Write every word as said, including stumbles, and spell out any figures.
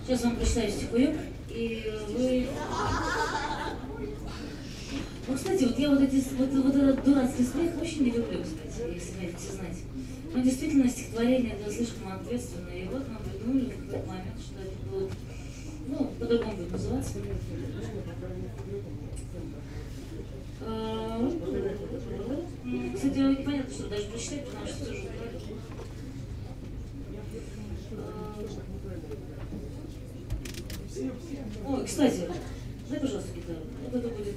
Сейчас вам прочитаю стихуёк, и вы... Ну, кстати, вот я вот, эти, вот, вот этот дурацкий смех очень не люблю, кстати, если хотите знать. Но действительно, стихотворение это слишком ответственное, и вот мы придумали в какой-то момент, что это будет, ну, по-другому будет называться. Кстати, непонятно, что даже прочитать, потому что тоже правильно. Ой, кстати, дай, пожалуйста, гитару. Вот это будет